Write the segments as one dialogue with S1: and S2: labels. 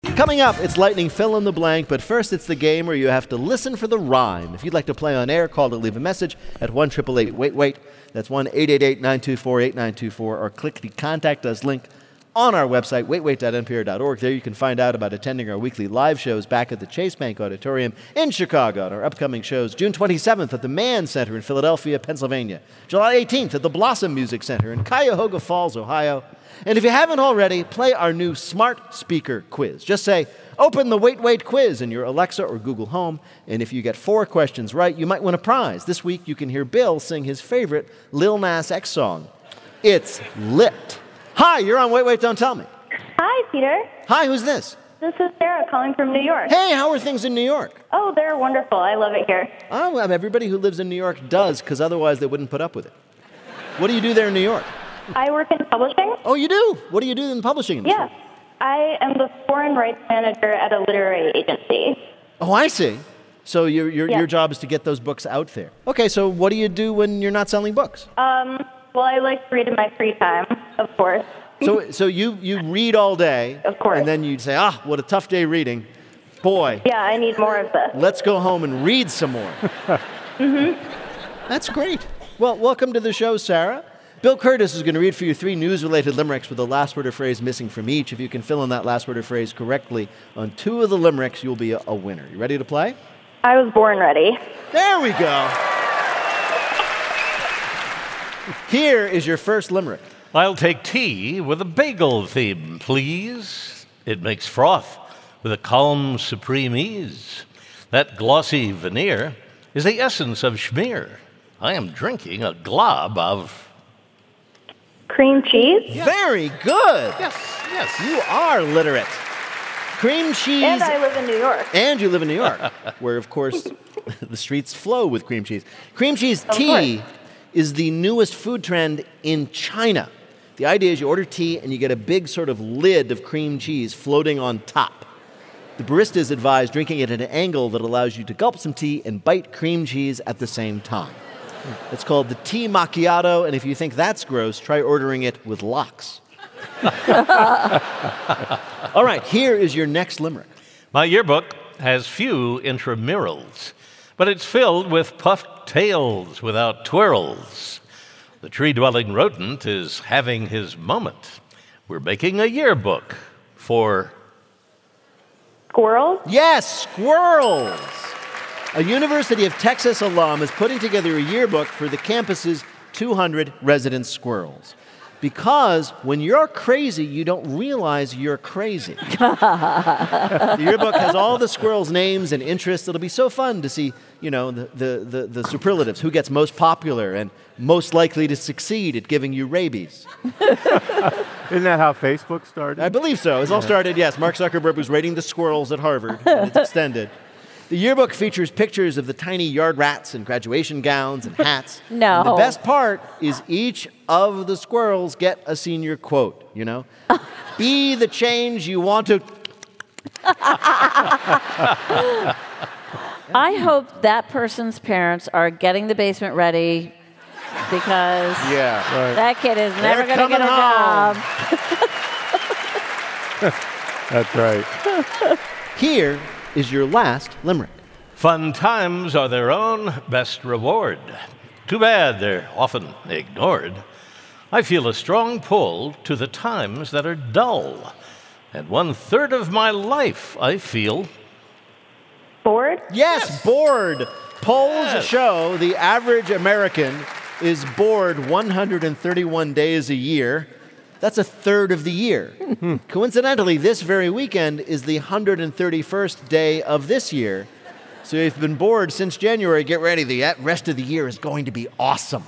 S1: Coming up, it's Lightning Fill in the Blank, but first it's the game where you have to listen for the rhyme. If you'd like to play on air, call to leave a message at 1-888-WAIT-WAIT. That's 1-888-924-8924, or click the Contact Us link on our website, waitwait.npr.org. There you can find out about attending our weekly live shows back at the Chase Bank Auditorium in Chicago, and our upcoming shows June 27th at the Mann Center in Philadelphia, Pennsylvania, July 18th at the Blossom Music Center in Cuyahoga Falls, Ohio. And if you haven't already, play our new Smart Speaker quiz. Just say, "Open the Wait Wait quiz" in your Alexa or Google Home, and if you get 4 questions right, you might win a prize. This week, you can hear Bill sing his favorite Lil Nas X song. It's Lit. Hi, you're on Wait Wait, Don't Tell Me.
S2: Hi, Peter.
S1: Hi, who's this?
S2: This is Sarah calling from New York.
S1: Hey, how are things in New York?
S2: Oh, they're wonderful. I love it here.
S1: Oh, well, everybody who lives in New York does, because otherwise they wouldn't put up with it. What do you do there in New York?
S2: I work in publishing.
S1: Oh, you do? What do you do in the publishing industry?
S2: Yes. I am the foreign rights manager at a literary agency.
S1: Oh, I see. So your
S2: Yes.
S1: job is to get those books out there. Okay, so what do you do when you're not selling books?
S2: Well, I like to read in my free time, of course.
S1: So you read all day.
S2: Of course.
S1: And then you say, what a tough day reading. Boy,
S2: Yeah, I need more of this.
S1: let's go home and read some more. Mm-hmm. That's great. Well, welcome to the show, Sarah. Bill Curtis is going to read for you 3 news-related limericks with a last word or phrase missing from each. If you can fill in that last word or phrase correctly on 2 of the limericks, you'll be a winner. You ready to play?
S2: I was born ready.
S1: There we go. Here is your first limerick.
S3: I'll take tea with a bagel theme, please. It makes froth with a calm, supreme ease. That glossy veneer is the essence of schmear. I am drinking a glob of...
S2: Cream cheese.
S3: Yes.
S1: Very good.
S3: Yes.
S1: You are literate. Cream cheese.
S2: And I live in New York.
S1: And you live in New York, where, of course, the streets flow with cream cheese. Cream cheese
S2: Of
S1: tea
S2: course.
S1: is the newest food trend in China. The idea is you order tea and you get a big sort of lid of cream cheese floating on top. The baristas advise drinking it at an angle that allows you to gulp some tea and bite cream cheese at the same time. It's called the tea macchiato, and if you think that's gross, try ordering it with lox. All right, here is your next limerick.
S3: My yearbook has few intramurals, but it's filled with puffed tails without twirls. The tree-dwelling rodent is having his moment. We're making a yearbook for...
S2: Squirrels.
S1: Yes, squirrels! A University of Texas alum is putting together a yearbook for the campus's 200 resident squirrels. Because when you're crazy, you don't realize you're crazy. The yearbook has all the squirrels' names and interests. It'll be so fun to see, the superlatives, who gets most popular and most likely to succeed at giving you rabies.
S4: Isn't that how Facebook started?
S1: I believe so. It all started, yes. Mark Zuckerberg was rating the squirrels at Harvard, and it's extended. The yearbook features pictures of the tiny yard rats in graduation gowns and hats.
S5: No.
S1: And the best part is each of the squirrels get a senior quote, Be the change you want to...
S5: I hope that person's parents are getting the basement ready because that kid is never going to get a job.
S4: That's right.
S1: Here is your last limerick.
S3: Fun times are their own best reward. Too bad they're often ignored. I feel a strong pull to the times that are dull. And 1/3 of my life, I feel...
S2: Bored.
S1: Yes, bored. Polls show the average American is bored 131 days a year. That's 1/3 of the year. Coincidentally, this very weekend is the 131st day of this year. So if you've been bored since January, get ready. The rest of the year is going to be awesome.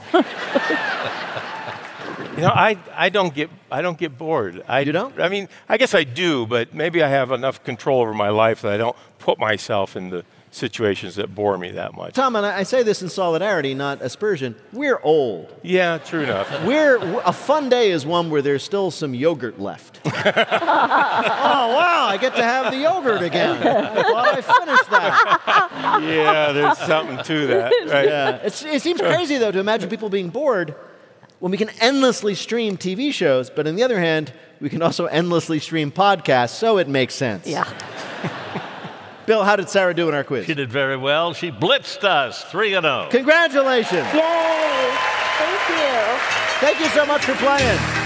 S4: I don't get bored.
S1: You don't?
S4: I mean, I guess I do, but maybe I have enough control over my life that I don't put myself in the situations that bore me that much.
S1: Tom, and I say this in solidarity, not aspersion, we're old.
S4: Yeah, true enough.
S1: A fun day is one where there's still some yogurt left. Oh, wow, I get to have the yogurt again. Well, I finished that.
S4: Yeah, there's something to that. Right?
S1: Yeah. It seems crazy, though, to imagine people being bored when we can endlessly stream TV shows, but on the other hand, We can also endlessly stream podcasts, so it makes sense.
S5: Yeah.
S1: Bill, how did Sarah do in our quiz?
S3: She did very well. She blitzed us 3-0.
S1: Congratulations.
S2: Yay! Thank you.
S1: Thank you so much for playing.